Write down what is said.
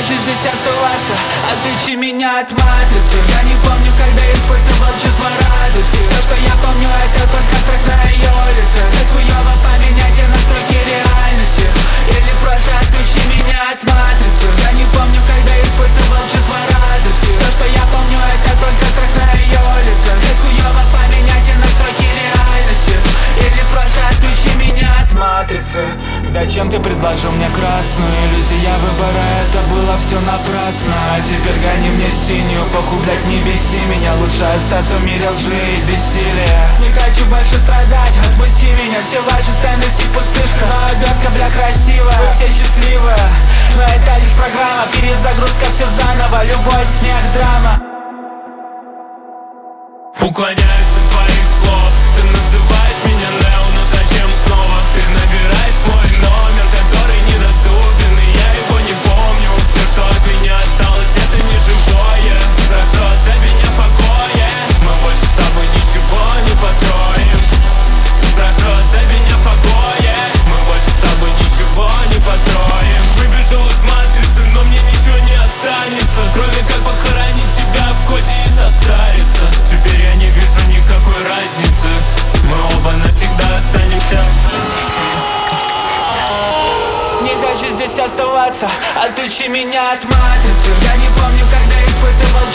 хочу здесь оставаться, отключи меня от матрицы. Я не помню, когда испытывал чувство радости. Все, что я помню, это только страх на ее лице. Здесь хуёво поменять те настройки реальности. Или просто отключи меня от матрицы. Я не помню, когда испытывал чувство радости. Все, что я помню, это только страх на ее лице. Здесь хуёво поменять те настройки реальности. Или просто отключи меня от матрицы. Зачем ты предложил мне красную? Иллюзия выбора, это было все напрасно. А теперь гони мне синюю, похуй, блядь, не беси меня. Лучше остаться в мире лжи и бессилия. Не хочу больше страдать, отпусти меня. Все ваши ценности пустышка, но обертка, бля, красивая. Вы все счастливы, но это лишь программа. Перезагрузка, все заново, любовь, смех, драма. Уклоняюсь от твоих слов. Ты называешь меня Нео, но зачем снова? Ты набираешь мой номер, который недоступен, и я его не помню. Все, что от меня осталось, это не живое. Прошу, оставь меня в покое. Мы больше с тобой ничего не построим. Прошу, оставь меня в покое. Мы больше с тобой ничего не построим. Выбежал из матрицы, но мне ничего не останется, кроме как похоронить тебя в коде и состариться. Теперь я не вижу никакой разницы. Мы оба навсегда останемся. Не хочу здесь оставаться, отключи меня от матрицы. Я не помню, когда испытывал